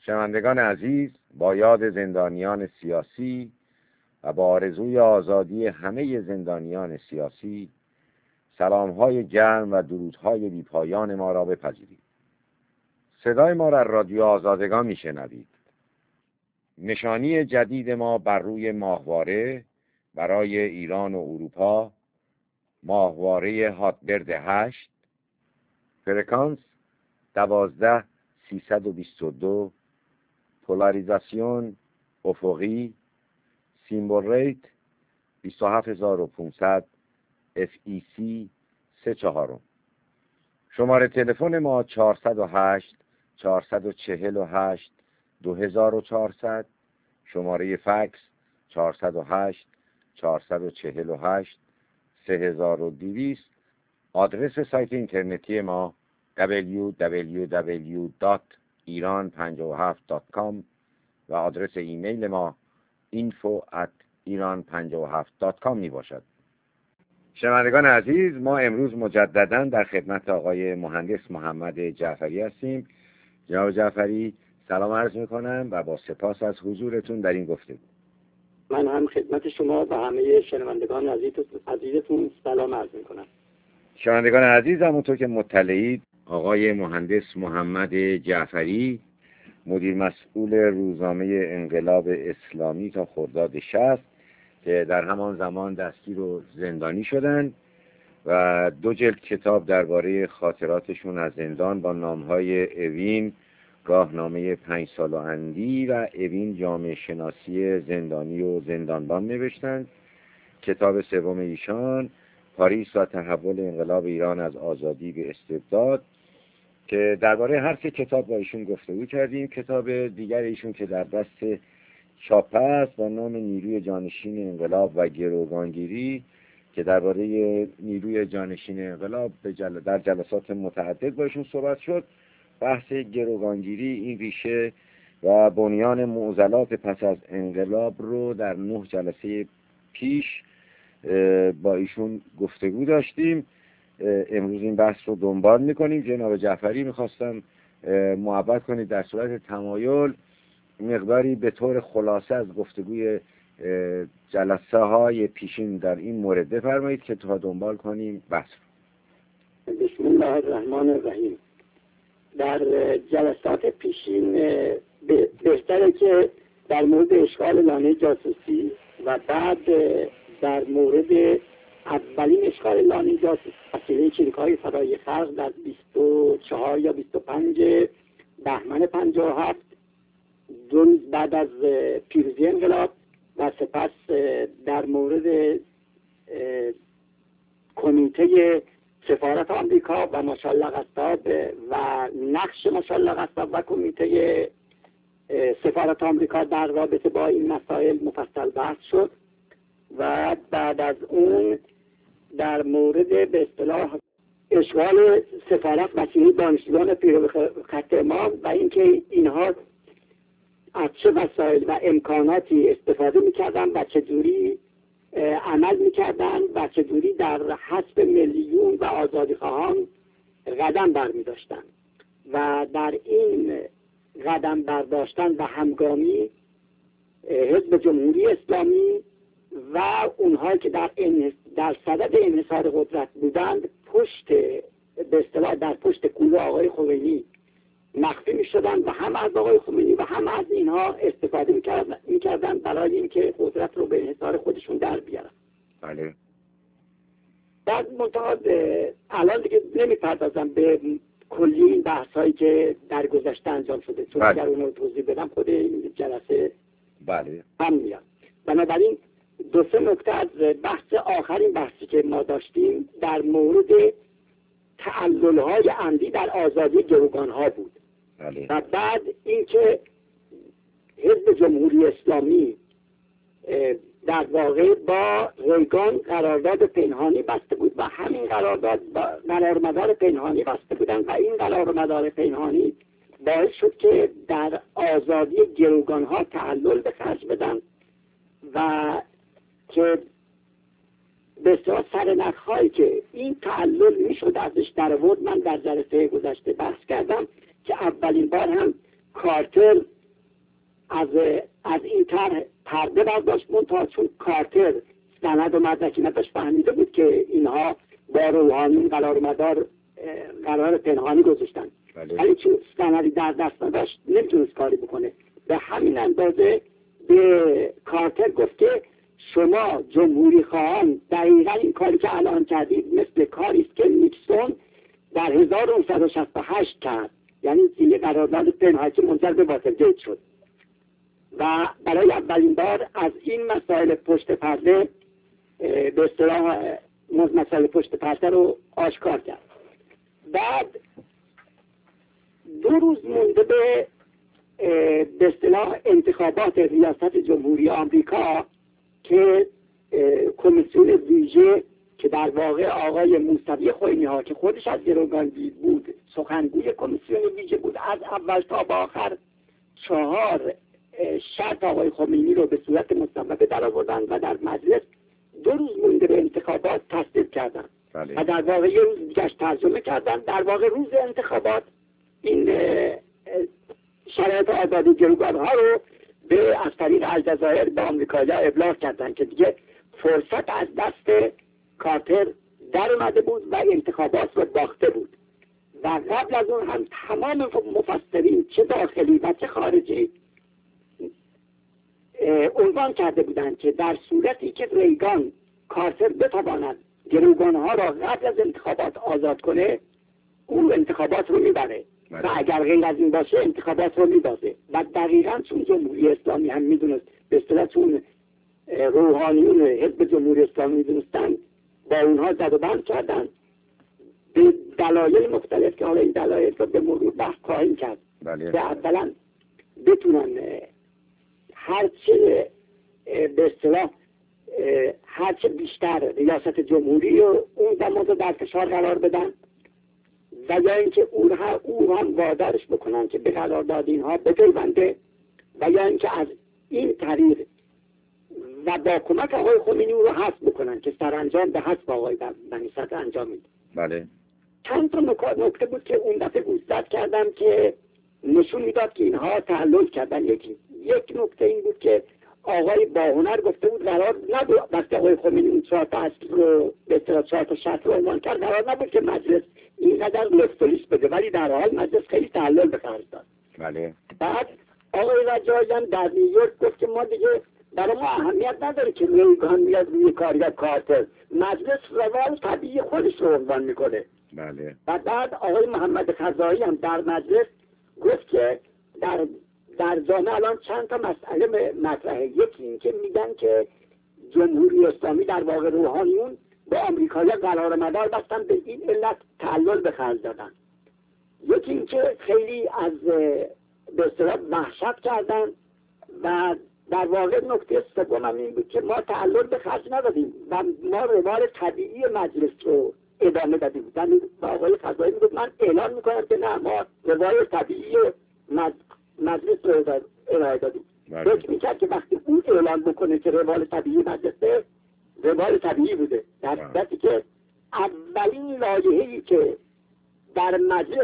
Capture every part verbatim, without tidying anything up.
شنوندگان عزیز، با یاد زندانیان سیاسی و با آرزوی آزادی همه زندانیان سیاسی، سلام‌های گرم و درودهای بی‌پایان ما را بپذیرید. صدای ما را رادیو آزادگان میشنوید. نشانی جدید ما بر روی ماهواره برای ایران و اروپا، ماهواره هاتبرد هشت، فرکانس دوازده سیصد و بیست و دو، پولاریزاسیون افقی، سیمبل ریت بیست و هفت هزار و پانصد، اف ای سی سه چهارم. شماره تلفن ما چهارصد و هشت چهارصد و چهل و هشت دو هزار و چهارصد، شماره فکس چهارصد و هشت چهارصد و چهل و هشت سه هزار و دویست. آدرس سایت اینترنتی ما دبلیو دبلیو دبلیو دات ایران پنجاه و هفت دات کام و آدرس ایمیل ما اینفو ات ایران پنجاه و هفت دات کام می باشد. شنوندگان عزیز، ما امروز مجددا در خدمت آقای مهندس محمد جعفری هستیم. جناب جعفری، سلام عرض میکنم و با سپاس از حضورتون در این گفتگو. من هم خدمت شما و همه شنوندگان عزیزتون سلام عرض میکنم. شنوندگان عزیز، همونطور که مطلعید، آقای مهندس محمد جعفری مدیر مسئول روزنامه انقلاب اسلامی تا خرداد شصت که در همان زمان دستگیر و زندانی شدند و دو جلد کتاب درباره خاطراتشون از زندان با نامهای اوین راهنامه پنج سال و اندی و اوین جامعه شناسی زندانی و زندانبان نوشتند. کتاب سوم ایشان پاریس و تحول انقلاب ایران از آزادی به استبداد که درباره هر سه کتاب با ایشون گفتگو کردیم. کتاب دیگر ایشون که در دست چاپ است با نام نیروی جانشین انقلاب و گروگانگیری که درباره نیروی جانشین انقلاب جل... در جلسات متعدد با ایشون صحبت شد. بحث گروگانگیری، این ریشه و بنیان معضلات پس از انقلاب رو در نه جلسه پیش با ایشون گفتگو داشتیم. امروز این بحث رو دنبال میکنیم. جناب جعفری، میخواستم محبت کنید در صورت تمایل مقداری به طور خلاصه از گفتگوی جلسه های پیشین در این مورد بفرمایید که تا دنبال کنیم بحث رو. بسم الله الرحمن الرحیم. در جلسات پیشین بهتره که در مورد اشغال لانه جاسوسی و بعد در مورد اولین اشغال لانه جاسوسی وسیله چریک‌های فدای خلق در بیست و چهار یا بیست و پنج بهمن پنجاه و هفت، دو روز بعد از پیروزی انقلاب، و سپس در مورد کمیته سفارت آمریکا و ماشاءالله قصاب و نقش ماشاءالله قصاب و کمیته سفارت آمریکا در رابطه با این مسائل مفصل بحث شد و بعد از اون در مورد به اصطلاح اشغال سفارت وسیله دانشجویان پیرو خط امام و اینکه اینها از چه وسایل و امکاناتی استفاده میکردن و چجوری عمل میکردن و چجوری در حسب ملیون و آزادیخواهان قدم برمیداشتن و در این قدم برداشتن و همگامی حزب جمهوری اسلامی و اونهایی که در در صدد انحصار قدرت بودند پشت به اصطلاح در پشت کوله آقای خمینی مخفی می‌شدند و هم از آقای خمینی و هم از اینها استفاده می‌کردند برای اینکه قدرت رو به انحصار خودشون در بیارن. بله. در منتها الان دیگه نمی‌پردازم به کلی این بحث‌هایی که در گذشته انجام شده، چون بله. اگر اون رو توضیح بدم خود این جلسه بله هم میاد. بنابراین دو سه نکته از بحث آخرین بحثی که ما داشتیم در مورد تعلل‌های عمدی در آزادی گروگان‌ها بود. بله. و بعد اینکه حزب جمهوری اسلامی در واقع با ریگان قرارداد پنهانی بسته بود و همین قرارداد قرارمدار پنهانی بسته بودن و این قرارمدار پنهانی باعث شد که در آزادی گروگان‌ها تعلل به خرج بدن و که بسیار سرنخ‌هایی که این تعلل میشد ازش در آورد. من در جلسه گذشته بحث کردم که اولین بار هم کارتر از از این طرح پرده برداشت، منتها چون کارتر سند و مدرکی نداشت فهمیده بود که اینها با روحانی قرار مدار قرار پنهانی گذاشتن، ولی چون سندی در دست نداشت نمیتونست کاری بکنه. به همین اندازه به کارتر گفت که شما جمهوری خواهان دقیقا این کاری که الان کردید مثل کاری است که نیکسون در هزار و نهصد و شصت و هشت کرد، یعنی این قرارداد پنهانی که منجر به واترگیت شد و برای اولین بار از این مسائل پشت پرده به اصطلاح مسائل پشت پرده رو آشکار کرد. بعد دو روز مونده به به اصطلاح انتخابات ریاست جمهوری آمریکا که کمیسیون ویژه که در واقع آقای موسوی خوئینی ها که خودش از گروگانگیر بود سخنگوی کمیسیون ویژه بود، از اول تا به آخر چهار شرط آقای خمینی رو به صورت مصوبه در آوردن و در مجلس دو روز مونده به انتخابات تصدیق کردن و در واقع یه روز دیگهش ترجمه کردن. در واقع روز انتخابات این شرایط آزادی گروگانها رو به از طریق الجزایر به آمریکایی‌ها ابلاغ کردن که دیگه فرصت از دست کارتر در اومده بود و انتخابات رو باخته بود. و قبل از اون هم تمام مفسرین چه داخلی و چه خارجی عنوان کرده بودند که در صورتی که ریگان کارتر بتواند گروگانها را قبل از انتخابات آزاد کنه اون انتخابات رو میبره و اگر غیر از این باشه انتخابات رو میبازه. و دقیقاً چون جمهوری اسلامی هم میدونست، به اصطلاح چون روحانیون حزب جمهوری اسلامی میدونستن، با اونها زد و بند کردن به دلایل مختلف که حالا این دلایل رو به مرور بحث خواهیم کرد که اولا بتونن هرچه به اصطلاح هرچه بیشتر ریاست جمهوری رو اون زمان رو در فشار قرار بدن و یا اینکه او هم, او هم وادارش بکنن که به قرارداد اینها بپیونده و یا اینکه از این طریق و با کمک آقای خمینی او رو حذف بکنن که سرانجام به حذف آقای بنی صدر انجام میده. بله. چند تا نکته بود که اون دفعه گوشزد کردم که نشون میداد که اینها تعلل کردن. یکی یک نکته این بود که آقای باهنر گفته بود قرار نبود وقتی آقای خمینی اون چهار تا اصل رو به اصطلاح چهار تا شرط رو عنوان کرد قرار نبود که مجلس اینقدر لفت بده، ولی در حال مجلس خیلی تعلل به خرج داد. بله. بعد آقای رجایی هم در نیویورک گفت که ما دیگه برای ما اهمیت نداره که ریگان میاد روی کار یا کارتر، مجلس روال طبیعی خودش رو عنوان میکنه. بله. و بعد آقای محمد خزایی هم در مجلس گفت که در در جامعه الان چند تا مسئله مطرحه. یکی این که میگن که جمهوری اسلامی در واقع روحانیون با آمریکایی‌ها قرار مدار بستن، به این علت تعلل به خرج دادن. یکی این که خیلی از به اصطلاح وحشت کردن و در واقع نکته سوم هم این بود که ما تعلل به خرج ندادیم و ما روال طبیعی مجلس رو ادامه دادیم. و آقای خزایی میگفت من اعلان میکنم که نه، ما روال طبیعی مجلس رو ارائه دادیم. فکر میکرد که وقتی اون اعلان بکنه که روال طبیعی مجلسه، روال طبیعی بوده، در صورتی که اولین لایحه‌ای که در مجلس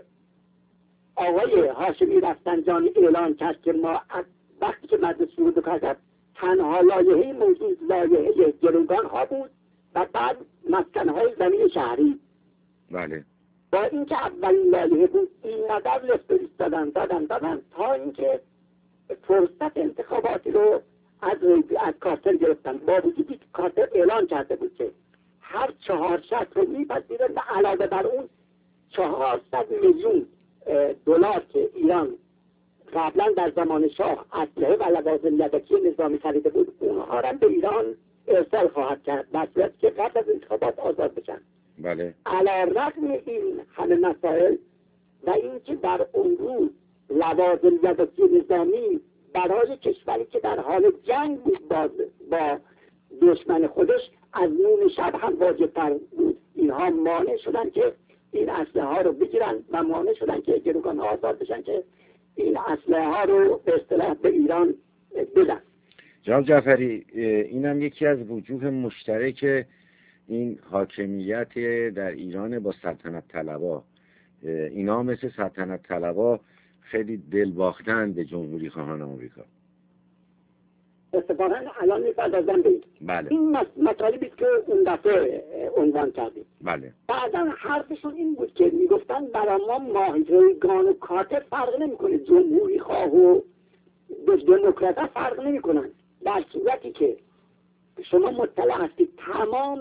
آقای هاشمی رفسنجانی اعلان کرد که ما وقتی که مجلس شروع کرد تنها لایحه موجود لایحه گروگان ها بود و بعد مسکن های زمین شهری. بله. با اینکه اولین لایحه بود اینقدر لفتوریست دادن دادن دادن تا اینکه فرصت انتخاباتی رو از از کارتر گرفتن، با وجودی که کارتر اعلان کرده بود که هر چهار شرط رو میپذیره و علاوه بر اون چهارصد میلیون دلار که ایران قبلا در زمان شاه اسلحه و لوازم یدکی نظامی خریده بود اونها را به ایران ارسال خواهد کرد در صورتی که قبل از انتخابات آزاد بشن. بله. علی رغم این همه مسائل و اینکه در اون روز لوازم یدکی نظامی برای کشوری که در حال جنگ بود با, با دشمن خودش از نون شب هم واجب‌تر بود، اینها مانع شدن که این اسلحه ها رو بگیرن و مانع شدن که گروگان ها آزاد بشن که این اسلحه ها رو به اصطلاح به ایران بدن. جناب جعفری، اینم یکی از وجوه مشترک این حاکمیت در ایران با سلطنت طلبا. اینا مثل سلطنت طلبا خیلی دل باختن به جمهوری خواهان آمریکا. اتفاقا الان می‌پردازم به بله. این مطالبی است که اون دفعه عنوان کردیم. بله. بعدا حرفشون این بود که میگفتن برای ما ماهیگان و کارتر فرق نمیکنه، جمهوری خواه و دموکرات فرق نمیکنن، در صورتی که شما مطلع هستید تمام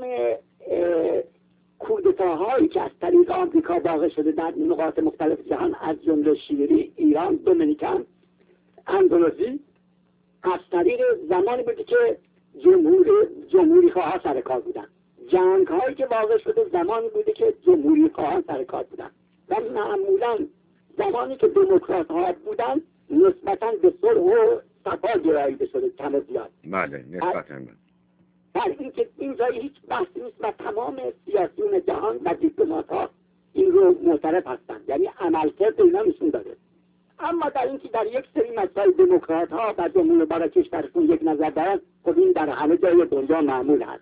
کودتاهایی که از طریق آمریکا واقع شده در نقاط مختلف جهان، از جمله شیلی، ایران، دومینیکن، اندونزی، از طریق زمانی بوده که جمهوری جمهوری خواه سر کار بودن. جنگ هایی که واقع شده زمانی بوده که جمهوری خواه سر کار بودن و معمولا زمانی که دموکرات ها بودن نسبتا به صلح و صفا گراییده شده کم و زیاد. بله نسبتا. در این که اینجا هیچ بحثی نیست و تمام سیاسیون جهان و دیپلمات ها این رو معترف هستند، یعنی عملکرد اینا نشون داده. اما در این که در یک سری مسائل دموکرات ها و جمهور برای کشورشون یک نظر دارن، خب این در همه جای دنیا معمول هست.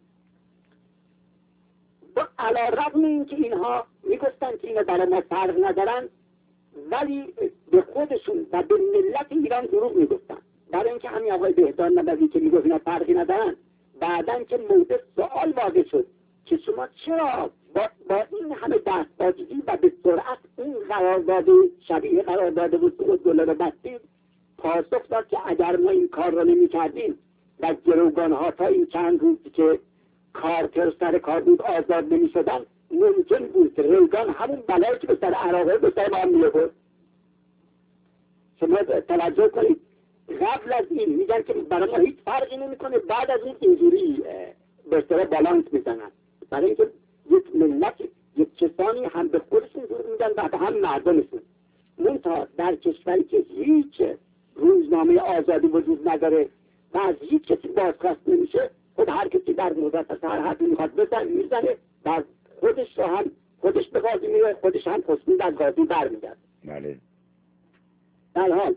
با علیرغم این که اینها میگفتن که اینا برای ما فرق ندارن، ولی به خودشون و به ملت ایران دروغ میگفتن. برای اینکه همین آقای بهداد نبوی که میگفت اینا فرقی ندارن، بعدن که موضوع سوال واقع شد که شما چرا با, با این همه دستبازی و به سرعت این قرارداد شبیه قرارداد وسوق دلار بستید، پاسخ داد که اگر ما این کار را نمی کردیم و گروگانها تا این چند روزی که کارتر سر کار بود آزاد نمی شدن، ممکن بود ریگان همون بلایی که به سر عراقه به سر ما می بود. شما توجه کنید، قبل از این میگن که برای ما هیچ فرقی نمیکنه، بعد از این اینجوری به اصطلاح بالانس میزنن. برای اینکه یک ملت، یک کسانی هم به خودشون دور میدن و هم مردمشون. منتها در کشوری که هیچ روزنامه آزادی وجود نداره و از هیچ کسی بازخواست نمیشه، خود هر کسی در مورد سرحدی میخواد بزن میزنه و خودش رو هم خودش به قاضی میره، خودش هم خصوصی در قاضی برمیگرد. بله. در حال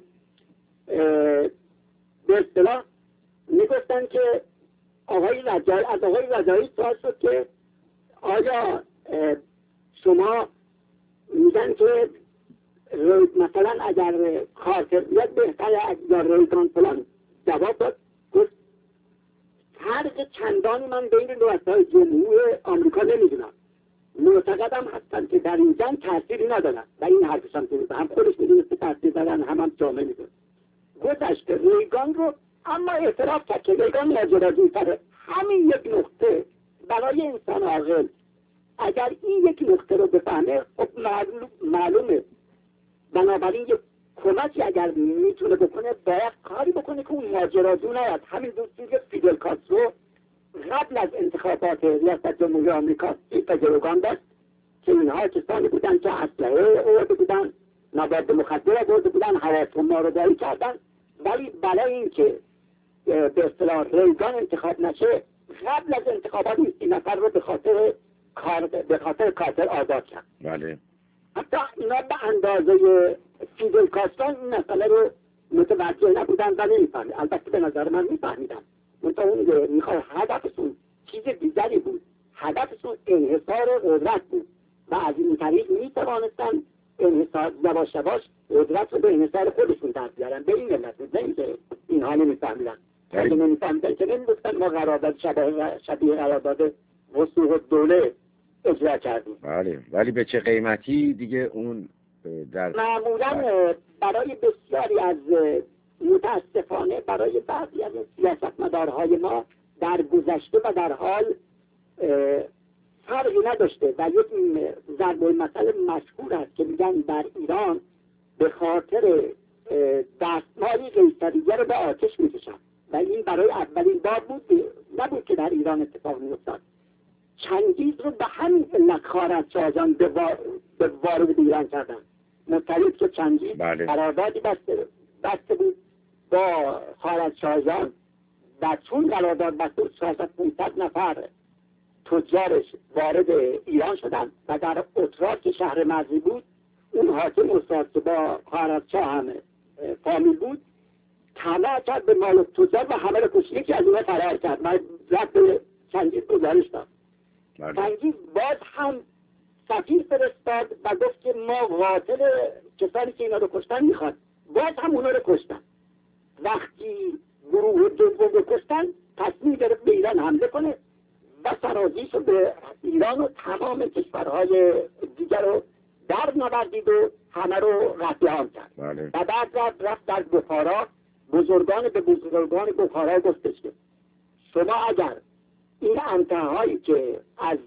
به اصطلاح میگفتن که آقای رجایی، از آقای رجایی سوال شد که آیا شما میگن که مثلا اگر کارتر بیاد بهتره اگر ریگان فلان، جواب داد گفت فرق چندانی من بین رؤسای جمهور آمریکا نمیدونم، معتقدم هستن که در این جنگ تأثیری ندارن و این حرفش هم درسته، هم خودش میدونست که تأثیر دارن، هم هم جامعه میدونست. گذشته ریگان رو اما اعتراف کرد که ریگان ماجراجوی‌تره. همین یک نقطه برای انسان عاقل اگر این یک نقطه رو بفهمه، خب معلومه بنابراین یک کمکی اگر میتونه بکنه باید کاری بکنه که اون ماجراجو نیاد. همین دوستی که فیدل کاسترو قبل از انتخابات ریاست جمهوری آمریکا سیپ گروگان داشت که اینها کسانی بودن که اسلحه آورده بودن، مواد مخدر آورده بودن، هواپیما رو داری کردن، ولی برای اینکه به اصطلاح ریگان انتخاب نشه قبل از انتخابات این نفر رو به خاطر کار به خاطر کارتر آزاد کرد. بله. حتی اینا به اندازه فیدل کاسترو این مسئله رو متوجه نبودن و نمیفهمید. البته به نظر من میفهمیدن، منتها اون میخواد هدفشون چیز دیگری بود، هدفشون انحصار قدرت بود و از این طریق میتوانستن انحصار یواش یواش قدرت رو به انحصار خودشون در بیارن. به این علت بود، نه اینکه اینها نمیفهمیدن. اگه نمیفهمیدن که نمیگفتن ما قرارداد شبیه شبیه قرارداد وثوق دوله اجرا کردیم. بله، ولی به چه قیمتی دیگه اون در معمولا برای بسیاری از متاسفانه برای بعضی از سیاستمدارهای ما در گذشته و در حال فرقی نداشته و یک ضرب المثل مشهور است که میگن در ایران به خاطر دستمالی قیصریه رو به آتش میکشن و این برای اولین بار بود نبود که در ایران اتفاق میافتاد. چنگیز رو به همین علت خوارزمشاهیان به وارد ایران کردن. مطلب که چنگیز قراردادی بسته بسته بود با خوارزمشاهیان و چون قرارداد بسته بود چهارصد پانصد نفر تجارش وارد ایران شدن و در اتراک که شهر مرزی بود اون حاکم استاد که با خوارزمشاه هم فامیل بود طمع کرد به مال تجار و همه رو کشید. یکی از اونها فرار کرد. من رفت به چنگیز گزارش داد. چنگیز باز هم سفیر فرستاد و گفت که ما قاتل کسانی که اینا رو کشتن میخواد. باز هم اونا رو کشتن. وقتی گروه دوم رو کشتن تصمیم گرفت به ایران حمله کنه و سرازیش رو به ایران و تمام کشورهای دیگر رو در نوردید و همه رو قتل عام کرد. بله. و بعد رفت, رفت در بخارا، بزرگان به بزرگان بخارا گفتش که شما اگر این انتهایی که از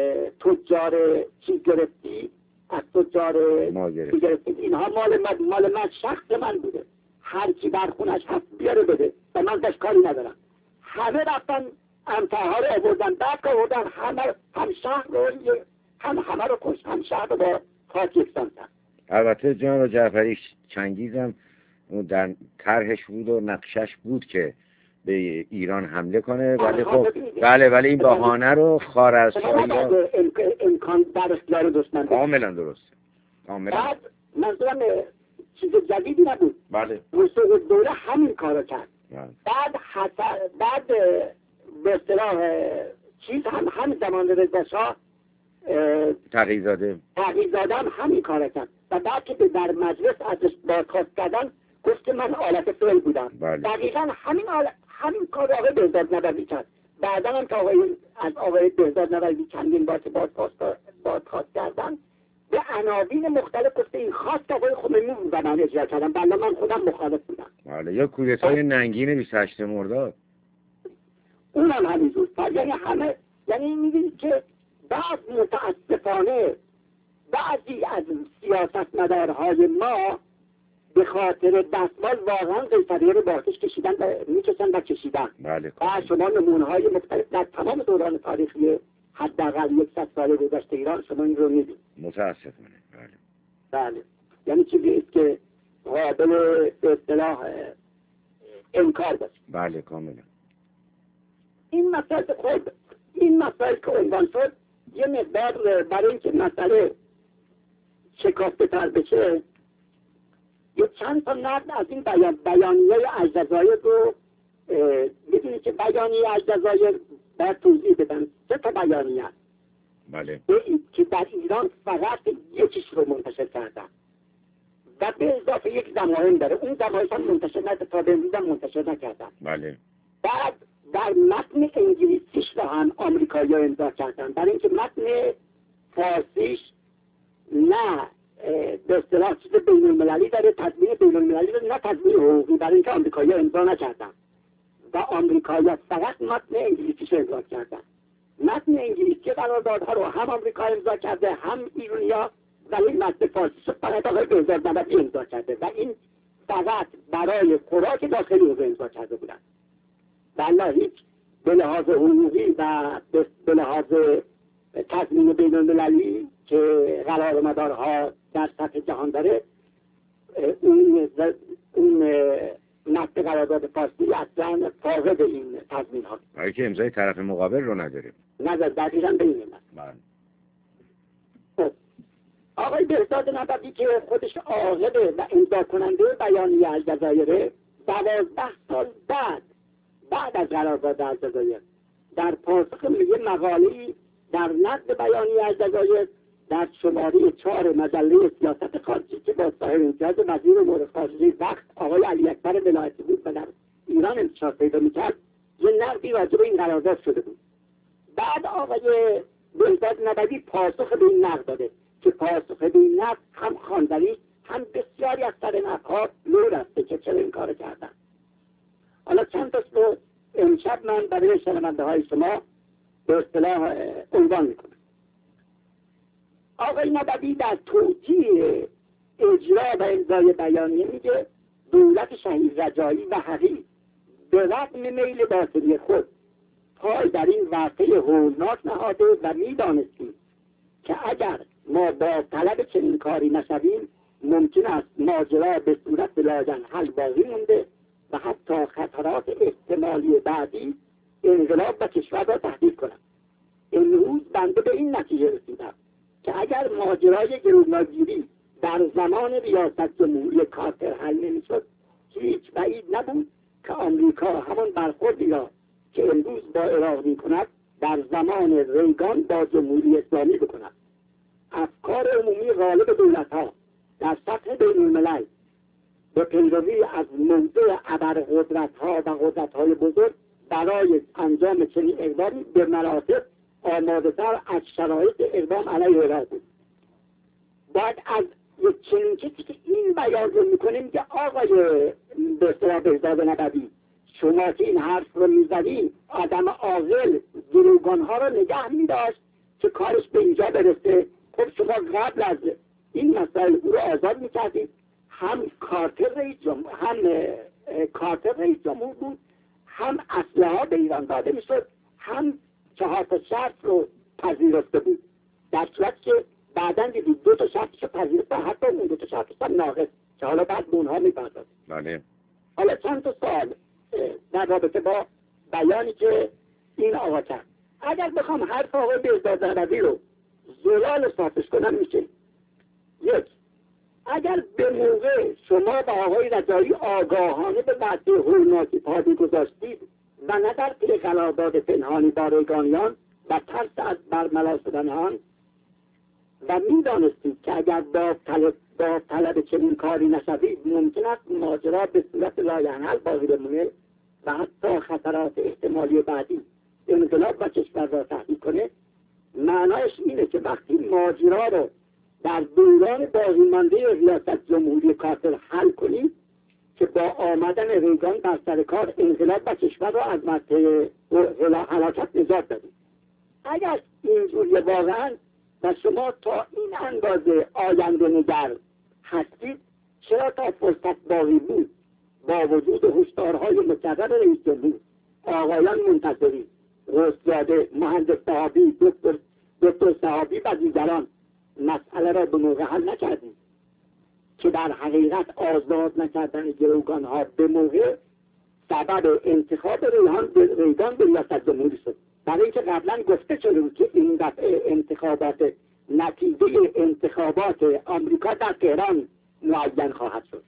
تجار چیز گرفتی، از تجار چی گرفتید، اینها مال من, مال من شخص من بوده، هر کی بر خونش هست بیاره بده و من داشت کاری ندارم. همه رفتن انتها رو آوردن، بعد که آوردن همه هم شهر رو هم همه رو کش، هم شهر رو با خاک یکسان کرد. البته جناب جعفری چنگیزم در طرحش بود و نقشش بود که به ایران حمله کنه، ولی خب بله ولی این بهانه رو خوارزمشاهی امکان در اختیار دشمن کاملا درسته. کاملا. بعد منظورم چیز جدیدی نبود. بله. رسول الدوله همین کارو کرد. بله. بعد حسن بعد به اصطلاح چیز هم هم زمان رضا شاه تقی‌زاده تقی‌زاده هم همین کارو کرد و بعد که در مجلس ازش بازخواست کردن گفت که من آلت فعل بودم. بله. دقیقاً همین آلت همین کار آقای بهزاد نبوی کرد. بعدا هم که آقای از آقای بهزاد نبوی چندین بار که بازخواست کردن به عناوین مختلف گفته این خواست آقای خمینی بود و من اجرا کردم، بله من خودم مخالف بودم. بله. یا کودتای ننگین بیست و هشتم مرداد اونم همینجور. یعنی همه یعنی می‌بینید که بعض متاسفانه بعضی از سیاستمدارهای ما به خاطر دستمال واقعا قیصریه رو بارکش کشیدن و میکشن و کشیدن. بله. و شما نمونه‌های مختلف در تمام دوران تاریخی حداقل صد سال گذشته ایران شما این رو می‌بینید. متاسفانه. بله. بله. یعنی چیزی است که قابل به اصطلاح انکار باشه. بله کاملا. این مسائل خود این مسائل که عنوان شد یه مقدار برای اینکه مسئله شکافته تر بشه یه چند تا نقل از این بیان بیانیه الجزایر رو میدونید که بیانیه الجزایر باید توضیح بدن. سه تا بیانیه بله. که در ایران فقط یکیش رو منتشر کردن و به اضافه یک ضمائم داره، اون ضمائمش هم منتشر نکردن، تا به امروز هم منتشر نکردن. بله. بعد در متن انگلیسیش رو هم آمریکایی‌ها امضا کردن، برای اینکه متن فارسیش نه به اصطلاح چیز بین المللی داره، تضمین بین المللی داره، نه تضمین حقوقی، برای اینکه آمریکایی‌ها امضا نکردن و آمریکایی‌ها فقط متن انگلیسیش امضا کردن. متن انگلیسی قراردادها رو هم آمریکا امضا کرده هم ایرانی‌ها، ولی متن فارسیش رو فقط آقای بهزاد نبوی امضا کرده و این فقط برای خوراک داخلی رو امضا کرده بودن. بله هیچ به لحاظ حقوقی و به لحاظ تضمین بین المللی که قرار مدارها در سطح جهان داره اون اون متن قرارداد فارسی اصلا فاقد این تضمین ها، برای که امضای طرف مقابل رو نداره. نظر دقیقا به این بله. خب آقای بهزاد نبوی که خودش عاقب و امضا کننده بیانیه الجزایر دوازده سال بعد بعد از قرارداد الجزایر در پاسخ یه مقاله‌ای در نقد بیانیه الجزایر در شماره چهار مجله سیاست خارجی که با صاحب امتیاز وزیر امور خارجه وقت آقای علی اکبر ولایتی بود و در ایران انتشار پیدا می‌کرد یه نقدی راجع به این قرارداد شده بود. بعد آقای بهزاد نبوی پاسخ به این نقد داده که پاسخ به این نقد هم خواندنی هم بسیاری از سرنخ‌ها لو رفته که چرا این کار کردن. حالا چند تاش رو امشب من برای شنونده های شما به اصطلاح عنوان میکنم. آقای نبوی در توجیه اجرا و امضای بیانیه میگه دولت شهید رجایی و حقی به رغم میل باطنی خود پای در این واقعه هولناک نهاده و میدانستیم که اگر ما با طلب چنین کاری نشویم ممکن است ماجرا به صورت لاینحل باقی مونده و حتی خطرات احتمالی بعدی انقلاب و کشور را تهدید کنند. امروز بنده به این نتیجه رسیدم که اگر ماجرای گروگانگیری در زمان ریاست جمهوری کارتر حل نمی‌شد هیچ بعید نبود که آمریکا همان برخوردی را که امروز با عراق می‌کند در زمان ریگان با جمهوری اسلامی بکند. افکار عمومی غالب دولت‌ها در سطح بین‌الملل به پیروی از موضع ابرقدرت‌ها و قدرت‌های بزرگ برای انجام چنین اقدامی به مراتب آماده‌تر از شرایط اقدام علیه ایران بود. باید از یک چنین کسی که این بیان رو میکنه میگه آقای به اصطلاح بهزاد نبوی، شما که این حرف رو میزدی آدم عاقل گروگانها رو نگه میداشت که کارش به اینجا برسه. خب شما قبل از این مسائل او رو آزاد میکردید. هم کارتر رئیس جمهور هم کارتر رئیس جمهور بود، هم اسلحه ها به ایران داده میشد، هم چهار تا شرط رو پذیرفته بود. در صورت که بعداً دیدید دو تا شرطش رو پذیرفته، حتی اون دو تا شرطش هم ناقص که حالا بعد به اونها میپردازیم. بله. حالا چند تا سوال در رابطه با بیانی که این آقا کرد. اگر بخوام حرف آقای بهزاد نبوی رو زلال صافش کنم میشه: یک، اگر به موقع شما با آقای رجایی آگاهانه به وعده هولناکی پادی گذاشتید و نه در پی قرارداد پنهانی با ریگانیان و ترس از برملا شدنان و میدانستید که اگر داوطلب داوطلب چنین کاری نشوید ممکن است ماجرا به صورت لاینحل باقی بمونه و حتی خطرات احتمالی بعدی انقلاب و کشور را تهدید کنه، معنایش اینه که وقتی ماجرا رو در دوران باقی مانده ریاست جمهوری کارتر حل کنید که با آمدن ریگان در سر کار انقلاب و کشور را از مرتبه هلاکت نجات دادید. اگر اینجوری واقعا و شما تا این اندازه آینده نگر هستید، چرا تا فرصت باقی بود با وجود هشدارهای مکرر رئیس جمهور، آقایان منتظری، رستزاده، مهندس صحابی، دکتر دکتر صحابی و دیگران مسئله را به موقع حل نکردید که در حقیقت آزاد نکردن گروگانها به موقع سبب انتخاب ریحان ریگان به ریاست جمهوری شد. برای اینکه قبلا گفته شده بود که این دفعه انتخابات نتیجه انتخابات آمریکا در تهران معین خواهد شد.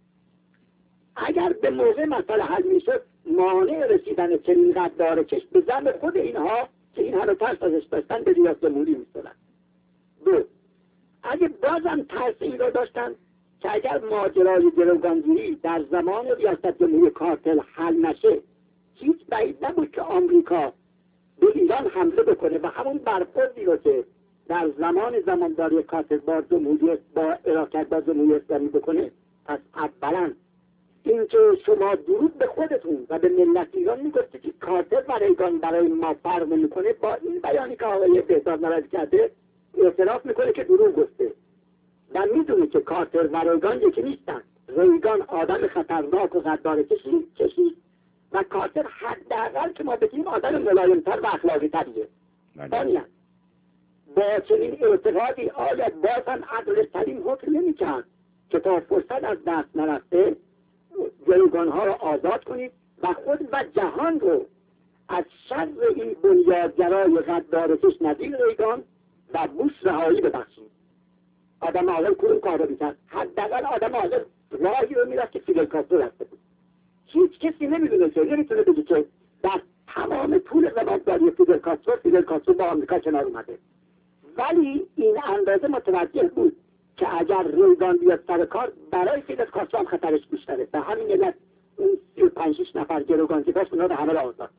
اگر به موقع مسئله حل میشد مانع رسیدن چنین غدار کش به ذم خود اینها که اینها رو ترس ازش داشتن به ریاست جمهوری می‌شدن. دو، اگه بازم ترس این رو داشتن که اگر ماجرای گروگانگیری در زمان ریاست جمهوری کارتل حل نشه، هیچ بعید نبود که آمریکا به ایران حمله بکنه و همون برخوردی رو که در زمان زمانداری کارتل با جمهوری با عراق با جمهوری اسلامی بکنه. پس اولا اینکه شما درود به خودتون و به ملت ایران میگفتید که کارتل و ریگان برای ما فرق میکنه، با این بیانی که آقای بهزاد نبوی کرده اعتراف میکنه که دروغ گفته و میدونه که کارتل و ریگان یکی نیستن. ریگان آدم خطرناک و غدار کشید و کارتل حداقل که ما بگیم آدم ملایم‌تر و اخلاقی تریه. ثانیاً با چنین اعتقادی آیا باز هم عدل سلیم حکم نمی‌کرد که تا فرصت از دست نرفته گروگانها رو آزاد کنید و خود و جهان رو از شر این بنیادگرای غدارکش نظیر ریگان و بوش رهایی ببخشید؟ آدم عاقل کدوم کار رو می‌کرد؟ حداقل آدم عاقل راهی رو می‌رفت که فیدل کاسترو رفته بود. هیچ کسی نمیدونه که نمیتونه بگه که در تمام طول زمانداری فیدل کاسترو فیدل کاسترو با آمریکا کنار اومده، ولی این اندازه متوجه بود که اگر ریگان بیاد سر کار برای فیدل کاسترو هم خطرش بیشتره. به همین علت اون سی و پنج شش نفر گروگان که داشت اونها رو همه را آزاد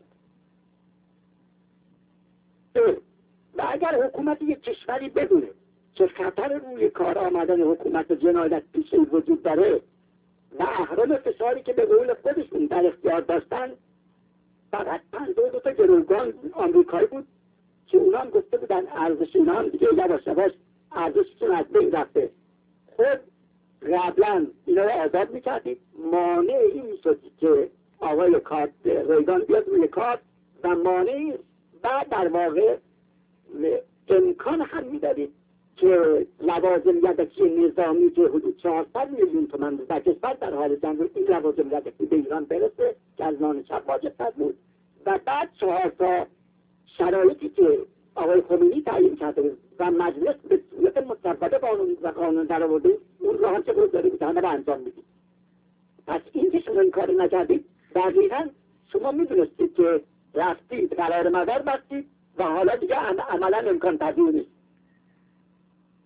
کرد. و اگر حکومت یک کشوری بدونه که خطر روی کار آمدن حکومت جنایت پیش وجود داره و اهرام فشاری که به قول خودشون در اختیار داشتن، فقط پنجاه و دو تا گروگان آمریکایی بود که اونا هم گفته بودن ارزش اینا هم دیگه یواش یواش ارزششون از بین رفته. خود قبلا اینا رو آزاد میکردید، مانع این میشد که آقای کارت ریگان بیاد روی کار و مانع و در واقع امکان هم میدادید که لوازم یدکی نظامی که حدود چهارصد میلیون تومان در کشور در حال جنگ، این لوازم یدکی به ایران برسه که از نان شب واجب بود و بعد چهار تا شرایطی که آقای خمینی تعیین کرده و مجلس به صورت مصوبه قانون و قانون در آورده، اون راه هم چه گذاری بود همه را انجام میدید. پس این که شما این کار نکردید، دقیقا شما میدونستید که رفتید قرار مدار بستید و حالا دیگه عملا امکان پذیر نیست.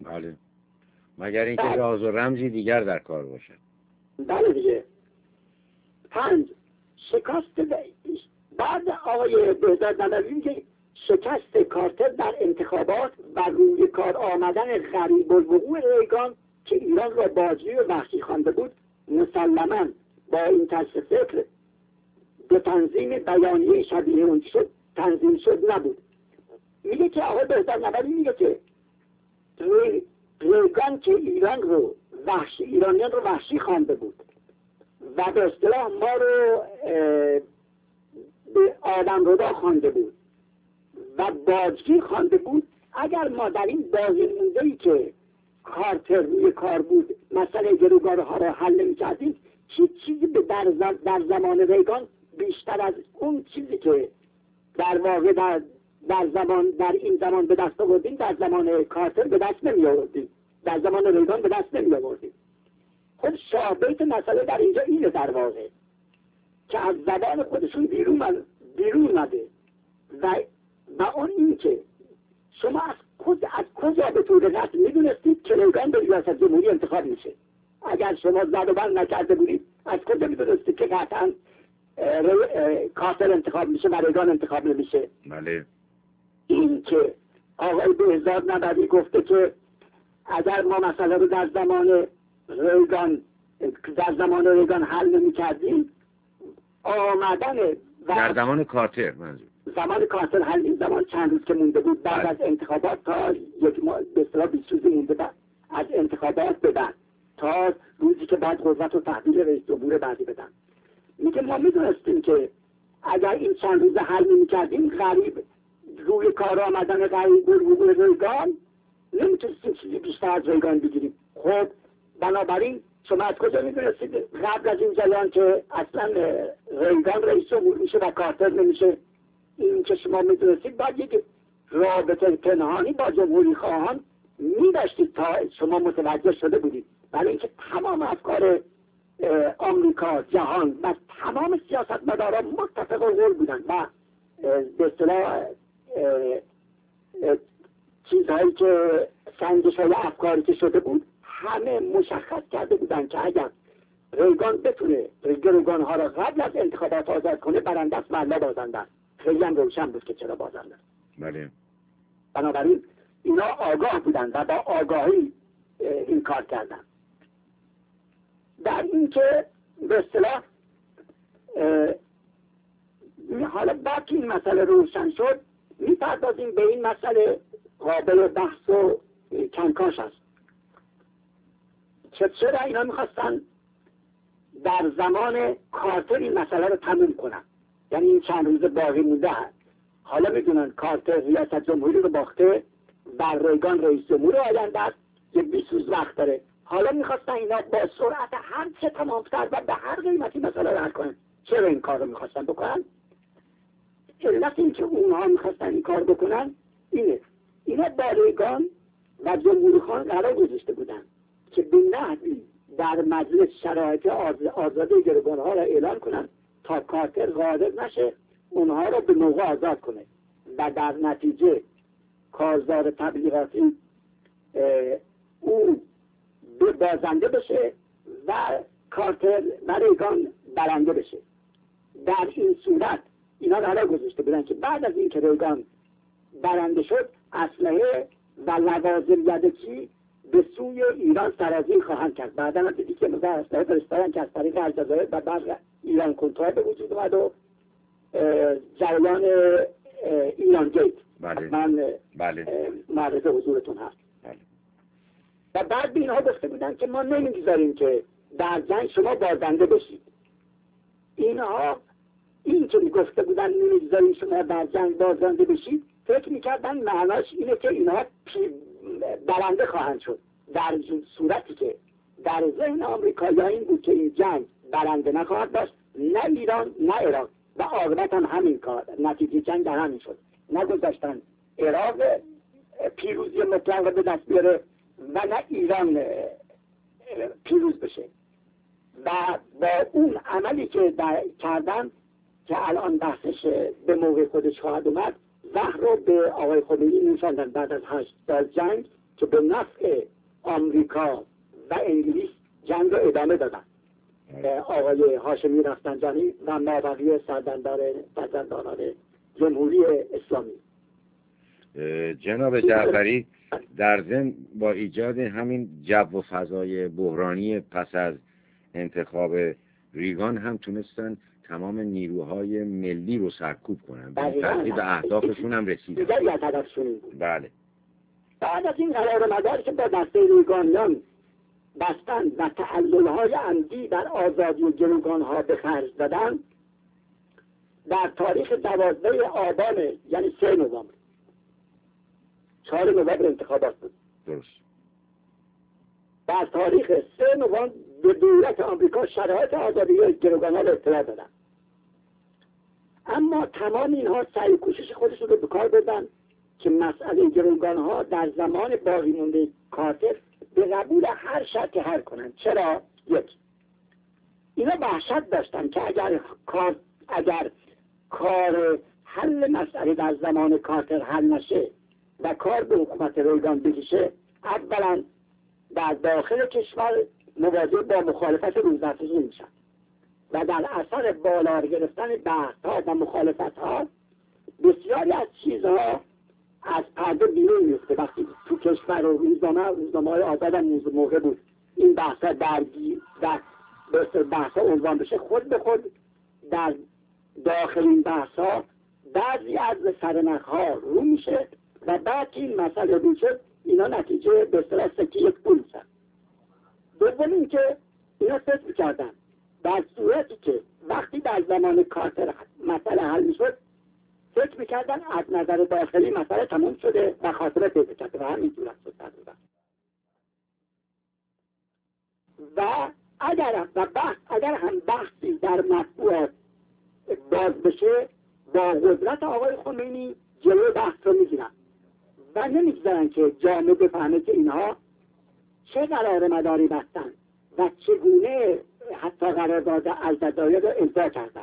بله، مگر اینکه بله. راز و رمزی دیگر در کار باشد. بله دیگه. پنج، شکست بعد آقای بهزاد نبوی که شکست کارتر در انتخابات و روی کار آمدن غریب الوقوع ریگان که ایران را بازجویی و وحشی خوانده بود، مسلماً با این طرز فکر به تنظیم بیانیه شبیه اون شد تنظیم شد نبود. میگه که آقای بهزاد نبوی میگه که ریگان که ایران رو وحشی ایرانیان رو وحشی خوانده بود و به اصطلاح ما رو به آدم ردا خوانده بود و بازجویی خوانده بود، اگر ما در این باقی مونده‌ای که کارتر روی کار بود مسئله گروگانها را حل نمی‌کردیم، چی چیزی به در, در زمان ریگان بیشتر از اون چیزی که در واقع در, در زمان در این زمان به دست آوردیم در زمان کارتر به دست نمی آوردیم، در زمان ریگان به دست نمی آوردیم. خب شابهت مسئله در اینجا اینه در واقع که از زبان خودشون بیرون بیرون اومده و و اون این که شما از کجا از کجا به طور قطع میدونستید که ریگان به ریاست جمهوری انتخاب میشه؟ اگر شما زد و بند نکرده بودید از کجا میدونستید که قطعا کارتر انتخاب میشه و ریگان انتخاب نمیشه؟ بله. این که آقای بهزاد نبوی گفته که اگر ما مسئله رو در زمان ریگان در زمان ریگان حل نمی‌کردیم، آمدن و در زمان کارتر منظور زمان کارتر حل این زمان چند روز که مونده بود بعد بله. از انتخابات تا یک ماه به اصطلاح بیست روز مونده بعد از انتخابات به بعد تا روزی که بعد قدرت و تحویل رئیس جمهور بعدی بدن، میگه ما میدونستیم که اگر این چند روز حل نمی‌کردیم غریب روی کار آمدن غریب الوقوع ریگان نمیتونستیم چیزی بیشتر از ریگان بگیریم. خب بنابراین شما از کجا میدونستید قبل از این جریان که اصلا ریگان رئیس جمهور میشه و کارتر نمیشه؟ این که شما میدونستید باید یک رابطه پنهانی با جمهوری خواهان میداشتید تا شما متوجه شده بودید. برای اینکه تمام افکار آمریکا، جهان و تمام سیاستمداران متفق القول بودن و به اصطلاح چیزهایی که سنجش های افکاری که شده بود همه مشخص کرده بودن که اگر ریگان بتونه گروگان ها را قبل از انتخابات آزاد کنه برنده است و الله بازنده است. خیلی هم روشن بود که چرا بازنده است. بله. بنابراین اینا آگاه بودن و با آگاهی این کار کردن. در این که به اصطلاح حالا بعد که این مسئله روشن شد میپردازیم به این مسئله قابل بحث و کنکاش است که چرا اینا میخواستن در زمان کارتر این مسئله رو تموم کنن، یعنی این چند روز باقی مونده هست. حالا میدونن کارتر ریاست جمهوری رو باخته و ریگان رئیس جمهور آینده است، یک بیست روز وقت داره. حالا میخواستن اینا با سرعت هر چه تمامتر و به هر قیمتی مسئله رو حل کنن. چرا این کار رو میخواستن بکنن؟ علت این که اونها میخواستن این کار بکنن اینه، اینا با ریگان و جمهوری خان قرار گذاشته بودن که به نحوی در مجلس شرایط آزادی گروگانها را اعلان کنن تا کارتر قادر نشه اونها را به موقع آزاد کنه و در نتیجه کارزار تبلیغاتی او بازنده بشه و کارتر و ریگان برنده بشه. در این صورت اینا قرار گذاشته بودن که بعد از این که ریگان برنده شد اسلحه و لوازم یدکی به سوی ایران سرازیر خواهند کرد. بعدا هم دیدی که مثلا اسلحه فرستادن که از طریق الجزایر و بعد ایران کنترل به وجود اومد و جریان ایران گیت بله. من بله. معرض حضورتون هست. بله. و بعد به اینها گفته بودن که ما نمیگذاریم که در جنگ شما بازنده بشید. اینها این که گفته بودن نمیگذاریم شما در جنگ بازنده بشید فکر میکردن معناش اینه که اینها برنده خواهند شد، در صورتی که در ذهن آمریکایی‌ها این بود که این جنگ برنده نخواهد داشت، نه ایران نه عراق، و عاقبت هم همین کار نتیجه جنگ در همین شد. نگذاشتن عراق پیروزی مطلق به دست بیاره و نه ایران پیروز بشه. و با اون عملی که کردن که الان بحثش به موقع خودش خواهد اومد، زهر رو به آقای خمینی نوشاندن بعد از هشت سال جنگ که به نفع آمریکا و انگلیس جنگ رو ادامه دادن. آقای هاشمی رفسنجانی و مابقی سردمدار سردمداران جمهوری اسلامی. جناب جعفری، در ضمن با ایجاد همین جو و فضای بحرانی پس از انتخاب ریگان هم تونستن تمام نیروهای ملی رو سرکوب کنن، به تحقیق اهدافشون هم رسیدن. دیگری از هدفشون بود. بله. بعد از این قرارمداری که با دسته ریگانیان بستن و تعلل‌های عمدی در آزادی گروگان‌ها به خرج دادن، در تاریخ دوازده آبان یعنی سه نوامبر چهار نوامبر انتخابات بود. درست. در تاریخ سه نوامبر به دولت آمریکا شرایط آزادی گروگان‌ها را اطلاع دادن. اما تمام اینها سعی کوشش خودشون رو به کار بردن که مسئله گروگان‌ها در زمان باقی مونده کارتر به قبول هر شرطی حل کنند. چرا؟ یک، اینا وحشت داشتن که اگر کار اگر کار حل مسئله در زمان کارتر حل نشه و کار به حکومت ریگان بکشه، اولا در داخل کشور مواجه با مخالفت روزافزون میشن و در اثر بالا گرفتن بحث‌ها و مخالفت‌ها بسیاری از چیزها از پرده بیرون میفته. وقتی تو کشور و روزنامه روزنامه‌های آزاد هم موقع بود این بحث‌ها درگیر و به بحث‌ها عنوان بشه، خود به خود در داخل این بحث‌ها بعضی از سرنخ‌ها رو میشه و بعد که این مسئله رو شد اینا نتیجه به اصطلاح سکه یک پول میشن. دوم این که اینا فکر می‌کردن در صورتی که وقتی در زمان کارتر مسئله حل میشد، فکر میکردن از نظر داخلی مسئله تموم شده و خاطره پیدا کرده و همین صورت شد تقریبا. و اگر و بحث اگر هم بحثی در مطبوعات باز بشه، با قدرت آقای خمینی جلوی بحث رو میگیرن و نمیگذارن که جامعه بفهمه که اینها چه قرار مداری بستن و چگونه حتی قرارداد الجزایر رو امضا کردن.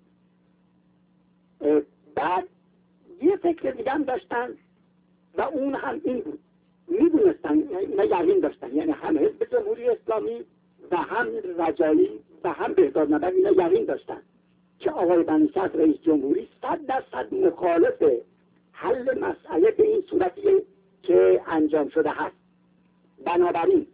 بعد یه فکر دیگه هم داشتن و اون هم این بود، میدونستن، اینا یقین داشتن، یعنی هم حزب جمهوری اسلامی و هم رجایی و هم بهداد نبوی اینا یقین داشتن که آقای بنی صدر رئیس جمهوری صد درصد مخالف حل مسئله به این صورتی که انجام شده هست. بنابراین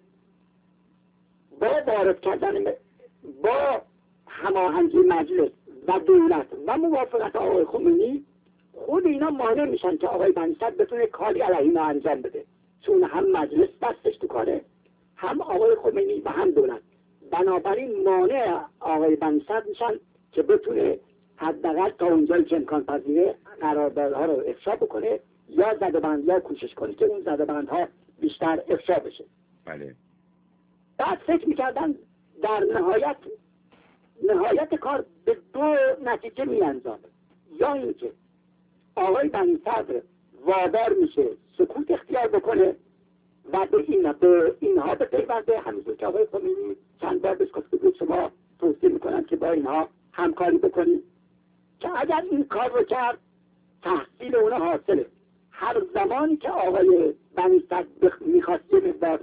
با وارد کردن با هماهنگی مجلس و دولت و موافقت آقای خمینی، خود اینا مانع میشن که آقای بنی صدر بتونه کاری علیه اینا انجام بده، چون هم مجلس دستش تو کاره، هم آقای خمینی و هم دولت. بنابراین مانع آقای بنی صدر میشن که بتونه حداقل تا اونجایی که امکان پذیره قراردادها رو افشا بکنه یا زده‌بند یا کوشش کنه که اون زده‌بندها بیشتر افشا بشه. بله. بعد فکر میکردن در نهایت نهایت کار به دو نتیجه میانجامه، یا اینکه آقای بنی صدر وادار میشه سکوت اختیار بکنه و به این به اینها به پیونده، همینطور که آقای خمینی چند بار بهش گفته بود شما توصیه میکنم که با اینها همکاری بکنید، که اگر این کار رو کرد تحصیل اونا حاصله. هر زمانی که آقای بنی صدر میخواسته مقدار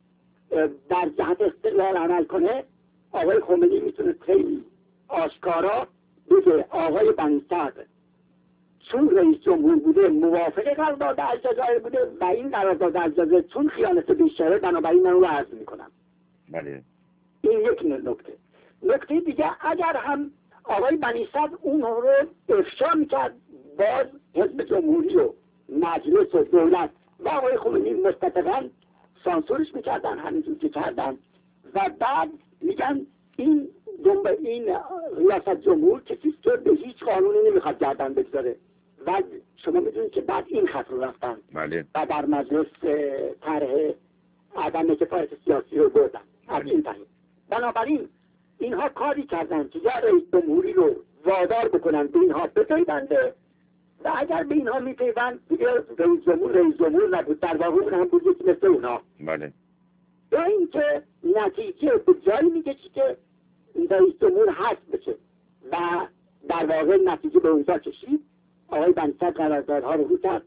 در جهت استقلال عمل کنه، آقای خمینی میتونه خیلی آشکارا بگه آقای بنی صدر چون رئیس جمهور بوده موافق قرارداد الجزایر بوده و این قرارداد الجزایر چون خیانت بیشتره، بنابراین من رو عرض میکنم. بله. این یک نکته. نکته دیگه، اگر هم آقای بنی صدر اون رو افشا میکرد، باز حزب جمهوری و مجلس و دولت و آقای خمینی مستقلاً سانسورش میکردن، همینجور که کردن، و بعد میگن این دنبال این ریاست جمهور کسی که به هیچ قانونی نمیخواد گردن بگذاره و شما میدونید که بعد این خط رو رفتن. بله. و در مجلس طرح عدم کفایت سیاسی رو بردن از این طرح. بنابراین اینها کاری کردن که یا رئیس جمهوری رو وادار بکنن به اینها بپیونده و اگر به اینها میپیوند دیگه رئیس جمهور رئیس جمهور نبود، در واقع اون هم بود یکی مثل اونها. بله. یا اینکه نتیجه به جایی میکشی که رئیس جمهور حذف بشه و در واقع نتیجه به اونجا کشید. آقای بنی صدر قراردادها رو رو کرد،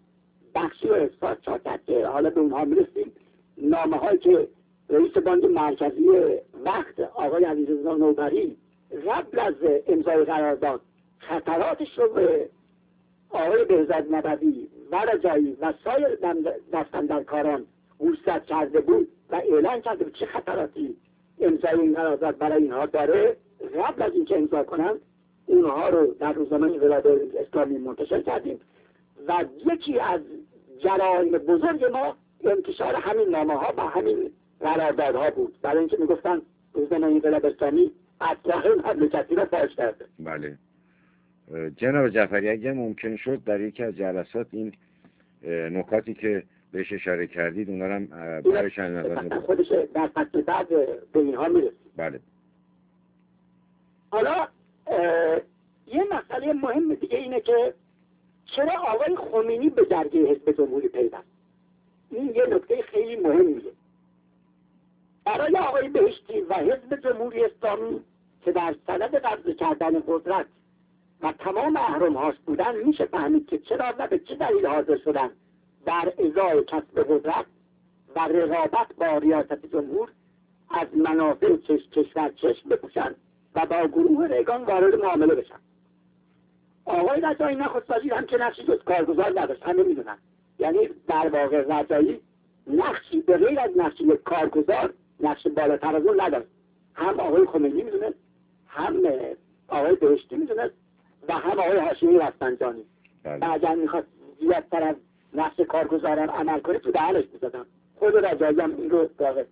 بخشی و احساس چارتد که حالا به اونها میرسیم، نامه هایی که رئیس بانک مرکزی وقت آقای علیرضا نوبری قبل از امضای قرارداد خطراتش رو به آقای بهزاد نبوی و رجایی و سایر دستاندرکاران گوشزد کرده بود و اعلان کرده بود چه خطراتی امضای این قرارداد برای اینها داره، قبل از اینکه امضا کنند اونها رو در روزنامه انقلاب اسلامی منتشر کردیم و یکی از جرایم بزرگ ما انتشار همین نامه ها و همین قراردادها بود، برای اینکه میگفتن روزنامه انقلاب اسلامی اطلاع مملکتی را فاش کرده. بله جناب جعفری، اگه ممکن شد در یکی از جلسات این نکاتی که بهش اشاره کردید اونا رو هم برای چند نظر خودش در فصل بعد به اینها میرسید. بله. حالا یه مسئله مهم دیگه اینه که چرا آقای خمینی به جرگه حزب جمهوری پیوست؟ این یه نکته خیلی مهمیه. برای آقای بهشتی و حزب جمهوری اسلامی که در صدد قبض کردن قدرت و تمام اهرم‌هاش بودن، میشه فهمید که چرا و به چه دلیل حاضر شدن در ازای کسب قدرت و رقابت با ریاست جمهور از منافع کشور چشم بپوشن و با گروه ریگان وارد معامله بشن. آقای رجایی نخست وزیر هم که نقشی جز کارگزار نداشت، همه میدونن. یعنی در واقع رجایی نقشی به غیر از نقشی یک کارگزار نقش بالاتر از اون نداشت. هم آقای خمینی میدونه، هم آقای بهشتی میدونه و هم آقای هاشمی رفسنجانی. و اگر میخواد زیادتر از نقش کارگزاران عمل کنه تو دهنش میزدن. خود رجایی هم این رو واقع.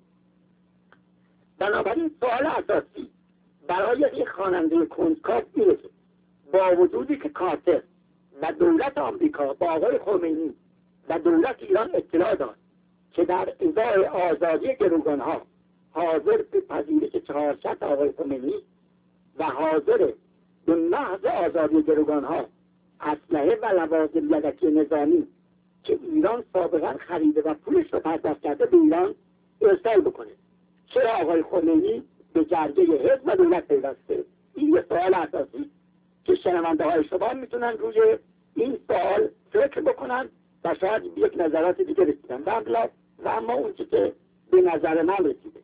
بنابراین سوال اساسی برای یک خواننده کنجکاو اینه که با وجودی که کارتر و دولت آمریکا با آقای خمینی و دولت ایران اطلاع داد که در ازای آزادی گروگانها حاضر به پذیرش چهارصد آقای خمینی و حاضر به محض آزادی گروگانها اسلحه و لوازم یدکی نظامی که ایران سابقا خریده و پولش رو پرداخت کرده به ایران ارسال بکنه، چرا آقای خمینی به جرگه حزب و دولت پیوسته؟ این یه سوال اساسی که شنونده های شما میتونن روی این سوال فکر بکنن و شاید یک نظرات دیگه رسیدن و اما اون چی که به نظر من رسیده.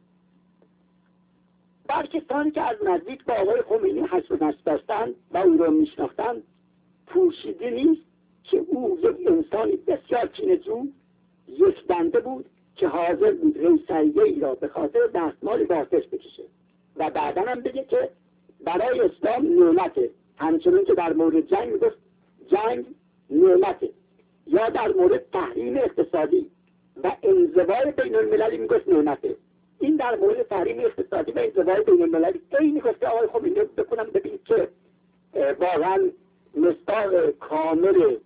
بر کسانی که از نزدیک با آقای خمینی حس و نشت داشتن و او رو میشناختن پوشیده نیست که او یک انسانی بسیار کینه‌جو، یک دنده بود که حاضر بود رئیسیه ای را به خاطر دستمال بازداشت بکشه و بعدا هم بگه که برای اسلام نعمته، همچنین که در مورد جنگ میگفت جنگ نعمته، یا در مورد تحریم اقتصادی و انزوای بین المللی میگفت نعمته. این در مورد تحریم اقتصادی و انزوای بین المللی اینی گفته آقای خمینی بکنم ببینید که واقعا مصداق کامل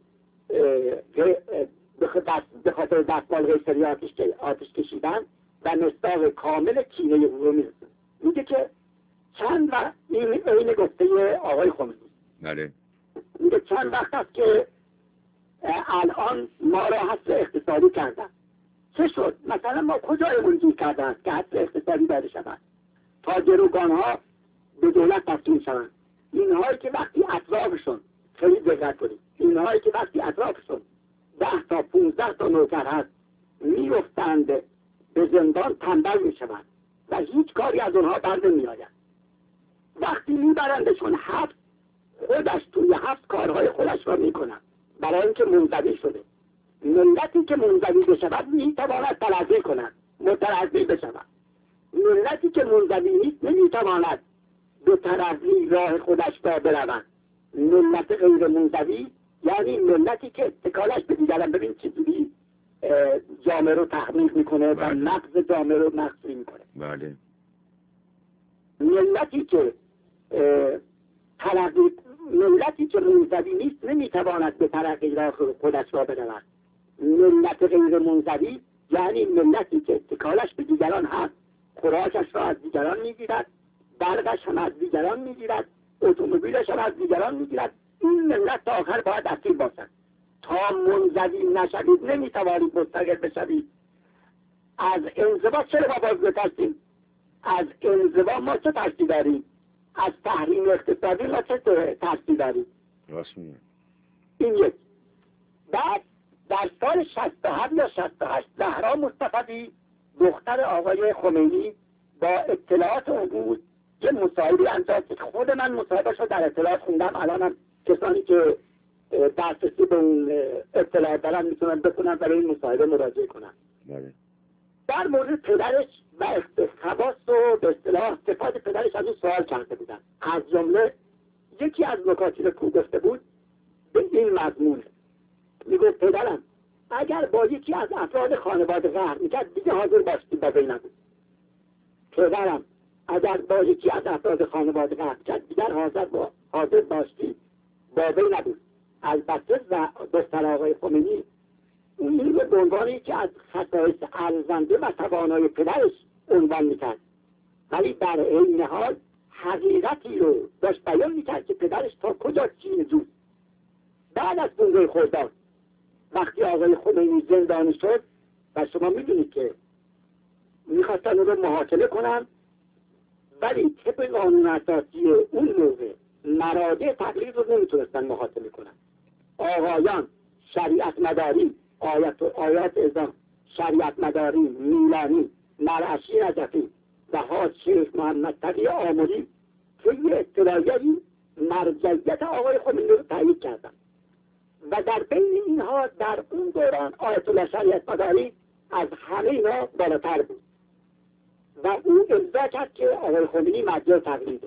به خاطر دستمال قیصری آتش کشیدن و مصداق کامل کینه او رو میرسه. میگه که چند وقت این این گفته آقای خمینی بله میگه چند وقت است که الان ما را حصر اقتصادی کردن. چه شد؟ مثلا ما کجایمون گیر کردن که حصر اقتصادی داده شود تا گروگان ها به دولت تسلیم شوند؟ اینهایی که وقتی اطرافشون خیلی دقت کنید، اینهایی که وقتی اطرافشون ده تا پونزده تا نوکر هست میفتند به زندان تنبل میشوند و هیچ کاری از اونها بر نمیآید. وقتی میبرندشون حبس خودش توی حبس کارهای خودش را میکنند برای اینکه منزوی شده. ملتی که منزوی بشود میتواند ترضی کند، مترضی بشود. ملتی که منزوی نیست نمیتواند به ترضی راه خودش را برود. ملت غیر منزوی یعنی ملتی که اتکالش به دیگران، ببین چجوری جامعه رو تحمیل میکنه و نقض جامعه رو نقضی میکنه. بله. ملتی که ترقی ملتی که منزوی نیست نمیتواند به ترقی راه خودش را برود. ملت غیر منزوی یعنی ملتی که اتکالش به دیگران هست، خوراکش را از دیگران میگیرد، برقش هم از دیگران میگیرد، اتومبیلش هم از دیگران میگیرد. این ملت تا آخر باید اسیر باشد. تا منزوی نشوید نمیتوانید مستقل بشوید. از انزوا چرا ما باز بترسیم؟ از انزوا ما چه ترسی داریم؟ از تحریم اقتصادی ما چه ترسی داریم؟ راست میگه. این یک. بعد در سال شصت و هفت یا شصت و هشت زهرا مصطفی دختر آقای خمینی با اطلاعات اون بود یه مصاحبه انجام که خود من مصاحبهش رو در اطلاعات خوندم. الانم کسانی که دسترسی به اون اطلاعات دارن میتونن بخونن برای این مصاحبه مراجعه کنن. بله. در مورد پدرش و خواص و به اصطلاح صفات پدرش از اون سوال کرده بودن. از جمله یکی از نکاتی رو که گفته بود به این مضمونه، میگفت پدرم اگر با یکی از افراد خانواده قهر میکرد دیگه حاضر باشتی با وی نبود. پدرم اگر با یکی از افراد خانواده قهر میکرد دیگر حاضر با حاضر باشتی با وی نبود. البته و دختر آقای خمینی این رو به عنوان یکی از خصایص ارزنده و توانای پدرش عنوان میکرد، ولی در عین حال حقیقتی رو داشت بیان میکرد که پدرش تا کجا چین جود. بعد از پونزده خرداد وقتی آقای خمینی زندانی شد و شما میدونید که میخواستن اون رو محاکمه کنن، ولی طبق قانون اساسی اون موقع مراجع تقلید رو نمیتونستن محاکمه کنن. آقایان شریعت مداری، آیت آیات اعظام شریعت مداری، میلانی، مرعشی نجفی و حاج شیخ محمد تقی آملی که یه اطلاعیه‌ای مرجعیت آقای خمینی رو تایید کردن و در بین اینها در اون دوران آیت الله شریعت مداری از همه اینا بالاتر بود و اون امضا کرد که آقای خمینی مرجع تقلیده.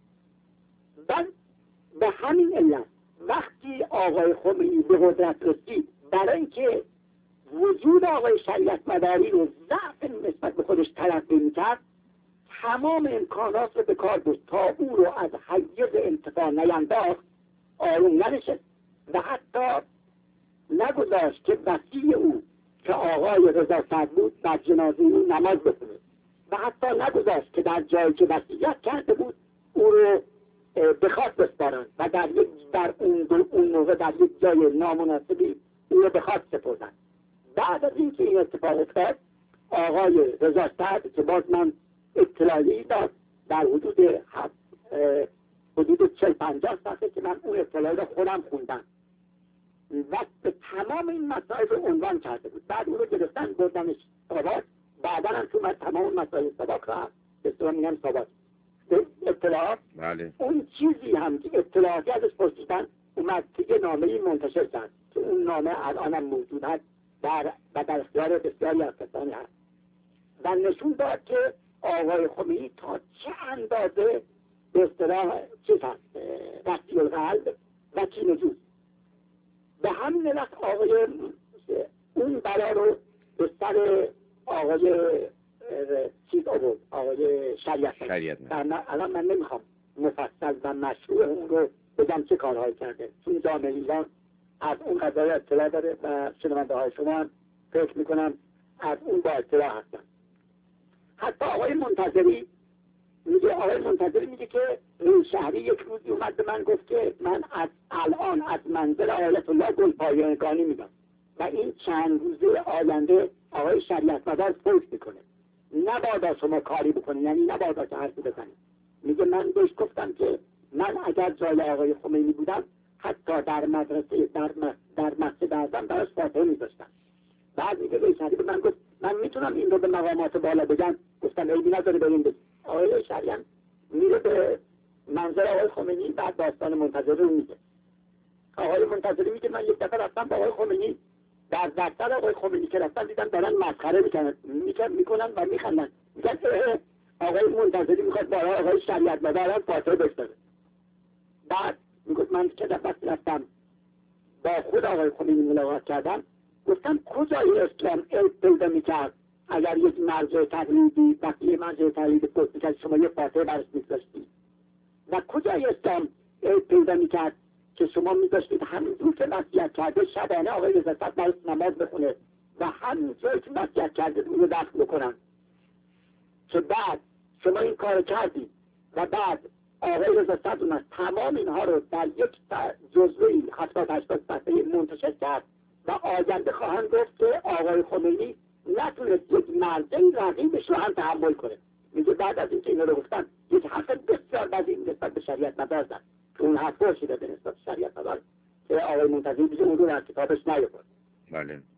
و به همین علت وقتی آقای خمینی به قدرت رسید، برای اینکه وجود آقای شریعت مداری رو ضعف نسبت به خودش تلقی میکرد، تمام امکانات رو به کار برد تا او رو از حیز انتفاع نینداخت، آروم ننشست و حتی نگذاشت که وصی او که آقای رضا صدر بود بر جنازه او نماز بخونه و حتی نگذاشت که در جایی که وصیت کرده بود او رو به خاک بسپارند و در یک در اون اون موقع در یک جای نامناسبی او رو به خاک سپردند. بعد از اینکه این اتفاق افتاد، آقای رضا صدر که باز من اطلاعی داد در حدود حدود چهل پنجاه صفحه که من اون اطلاعی رو خودم خوندم و به تمام این مسائل رو عنوان کرده بود. بعد اون رو گرفتن بردنش ساباک، بعدا هم تو من تمام مسائل ساباک رو به اصطلاح میگم ساباک اطلاعات. بله. اون چیزی هم که اطلاعاتی ازش پرسیدن اومد که نامه‌ای منتشر کرد که اون نامه الانم موجود هست در و در اختیار بسیاری از کسانی هست و نشون داد که آقای خمینی تا چه اندازه به اصطلاح چیز هست رسی القلب و کینه‌جوست. به همین علت آقای اون بلا رو به سر آقای چیز آورد، آقای شریعت شریعت الان من نمیخوام مفصل و مشروع اون رو بگم چه کارهایی کرده، چون جامعه ایران از اون قضایی اطلاع داره و شنونده های شما هم فکر میکنم از اون با اطلاع هستن. حتی آقای منتظری میگه آقای منتظری میگه که این شهری یک روزی اومد به من گفت که من از الان از منزل آیت الله گلپایگانی میگم و این چند روزه آینده آقای شریعت مدار فوت میکنه، نبادا شما کاری بکنید، یعنی نبادا که حرفی بزنید. میگه من بهش گفتم که من اگر جای آقای خمینی بودم حتی در مدرسه در در مسجد اعظم براش فاتحه میذاشتم. بعد میگه به شریعت من گفت من میتونم این رو به مقامات بالا بگم، گفتم عیبی نداره بریم بگیم. آقای شریعت میره به منزل آقای خمینی، بعد داستان منتظری رو میگه. آقای منتظری میگه من یک دفعه رفتم با آقای خمینی در دفتر آقای خمینی که رفتن دیدم دارن مسخره میکنن میکنن و میخندن، میگن آقای منتظری میخواد با آقای شریعت مدار فاتحه بشنوه. بعد میگفت من که دفعه رفتم با خود آقای خمینی ملاقات کردم، گفتم کجای اسلام علم پیدا میکرد اگر یک مرجع تقلیدی وقتی یک مرجع تقلیدی پست میکرد شما یک فاتحه برش میذاشتید و کجای اسلام علم پیدا میکرد که شما میذاشتید همینجور که وصیت کرده شبانه آقای رضا صدر برش نماز بخونه و همینجور که وصیت کرده اون رو دفن بکنن، که بعد شما این کار کردید و بعد آقای رضا صدر اومد تمام اینها رو در یک جزوه‌ای هفتاد هشتاد صفحه‌ای منتشر کرد و آینده خواهند گفت که آقای خمینی نتونست یک مرجعی رقیبش رو هم تحمل کنه. میگه بعد از اینکه اینا رو گفتن یک حرف بسیار بدی نسبت به شریعت مدار زد که اون حرف فرشی داده نسبت به شریعت مدار که آقای منتظری دیگه اون رو در کتابش نیاورد. بله.